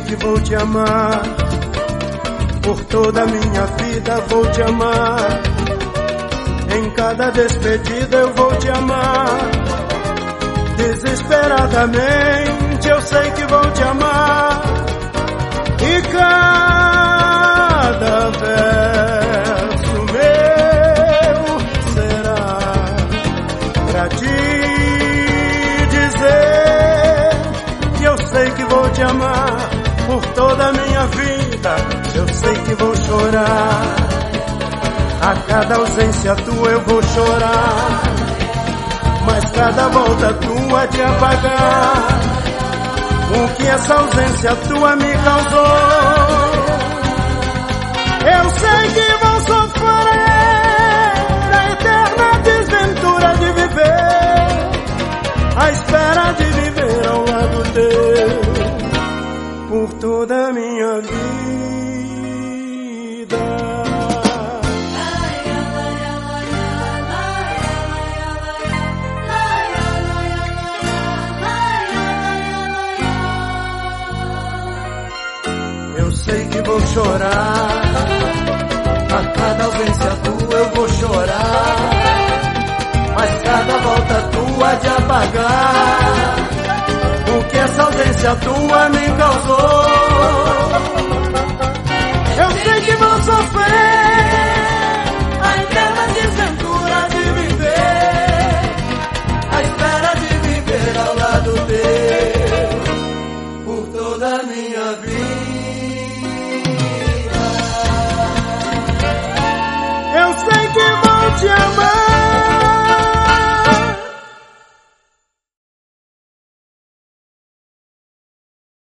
que vou te amar, por toda a minha vida vou te amar. Em cada despedida eu vou te amar. Desesperadamente eu sei que vou te amar. E cada verso meu será pra te dizer que eu sei que vou te amar por toda a minha vida. Eu sei que vou chorar. A cada ausência tua eu vou chorar, mas cada volta tua de apagar o que essa ausência tua me causou. Eu sei que vou sofrer a eterna desventura de viver, a espera de viver ao lado teu por toda a minha vida. Eu sei que vou chorar, a cada ausência tua eu vou chorar, mas cada volta tua de apagar o que essa ausência tua me causou. Eu sei que vou sofrer